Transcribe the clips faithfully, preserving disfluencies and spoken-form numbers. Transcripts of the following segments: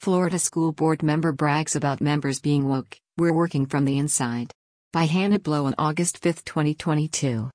Florida School Board member brags about members being woke, "We're working from the inside." By Hannah Blow on August fifth, twenty twenty-two.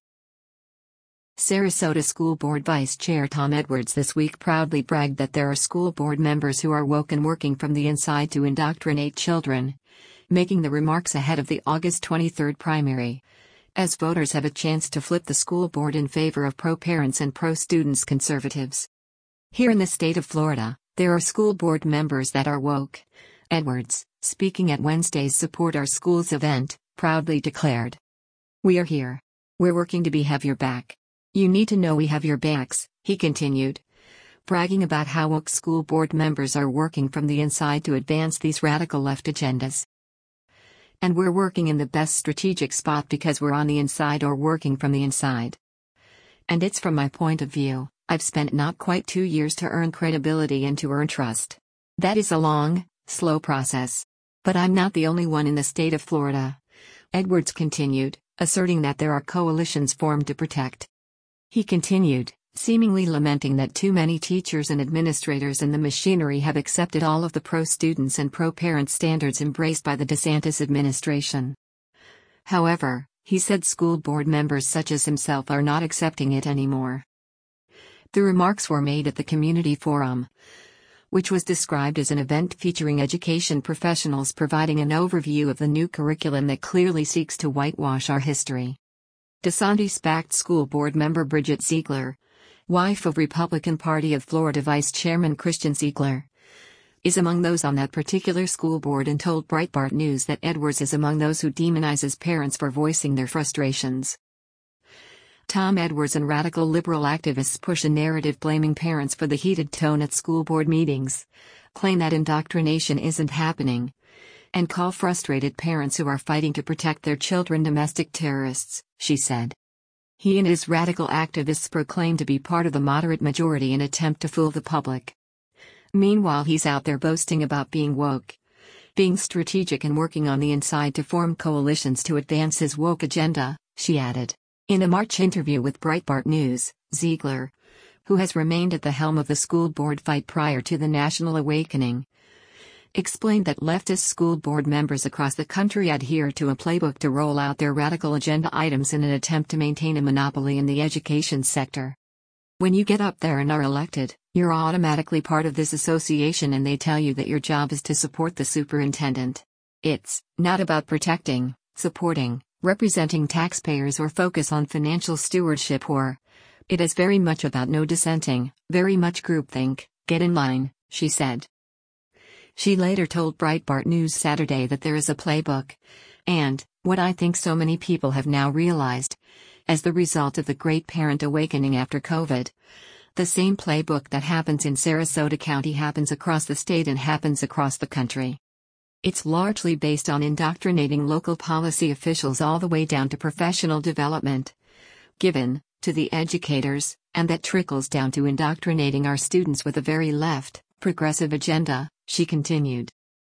Sarasota School Board Vice Chair Tom Edwards this week proudly bragged that there are school board members who are woke and working from the inside to indoctrinate children, making the remarks ahead of the August twenty-third primary, as voters have a chance to flip the school board in favor of pro-parents and pro-students conservatives. Here in the state of Florida, there are school board members that are woke. Edwards, speaking at Wednesday's Support Our Schools event, proudly declared. "We are here. We're working to be have your back. You need to know we have your backs," he continued, bragging about how woke school board members are working from the inside to advance these radical left agendas. "And we're working in the best strategic spot because we're on the inside or working from the inside. And it's from my point of view, I've spent not quite two years to earn credibility and to earn trust. That is a long, slow process. But I'm not the only one in the state of Florida," Edwards continued, asserting that there are coalitions formed to protect. He continued, seemingly lamenting that too many teachers and administrators in the machinery have accepted all of the pro-students and pro-parent standards embraced by the DeSantis administration. However, he said school board members such as himself are not accepting it anymore. The remarks were made at the Community Forum, which was described as an event featuring education professionals providing an overview of the new curriculum that clearly seeks to whitewash our history. DeSantis-backed school board member Bridget Ziegler, wife of Republican Party of Florida Vice Chairman Christian Ziegler, is among those on that particular school board and told Breitbart News that Edwards is among those who demonizes parents for voicing their frustrations. Tom Edwards and radical liberal activists push a narrative blaming parents for the heated tone at school board meetings, claim that indoctrination isn't happening, and call frustrated parents who are fighting to protect their children domestic terrorists, she said. He and his radical activists proclaim to be part of the moderate majority in attempt to fool the public. Meanwhile, he's out there boasting about being woke, being strategic and working on the inside to form coalitions to advance his woke agenda, she added. In a March interview with Breitbart News, Ziegler, who has remained at the helm of the school board fight prior to the national awakening, explained that leftist school board members across the country adhere to a playbook to roll out their radical agenda items in an attempt to maintain a monopoly in the education sector. "When you get up there and are elected, you're automatically part of this association and they tell you that your job is to support the superintendent. It's not about protecting, supporting, representing taxpayers or focus on financial stewardship or, it is very much about no dissenting, very much groupthink, get in line," she said. She later told Breitbart News Saturday that there is a playbook, and, what I think so many people have now realized, as the result of the great parent awakening after COVID, the same playbook that happens in Sarasota County happens across the state and happens across the country. It's largely based on indoctrinating local policy officials all the way down to professional development, given to the educators, and that trickles down to indoctrinating our students with a very left, progressive agenda, she continued.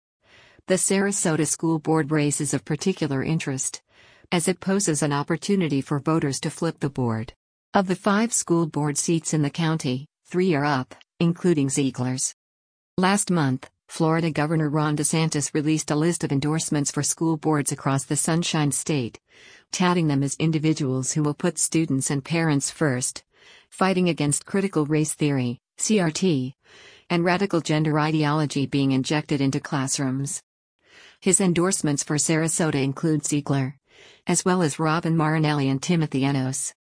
The Sarasota School Board race is of particular interest, as it poses an opportunity for voters to flip the board. Of the five school board seats in the county, three are up, including Ziegler's. Last month, Florida Governor Ron DeSantis released a list of endorsements for school boards across the Sunshine State, touting them as individuals who will put students and parents first, fighting against critical race theory, C R T, and radical gender ideology being injected into classrooms. His endorsements for Sarasota include Ziegler, as well as Robin Marinelli and Timothy Enos.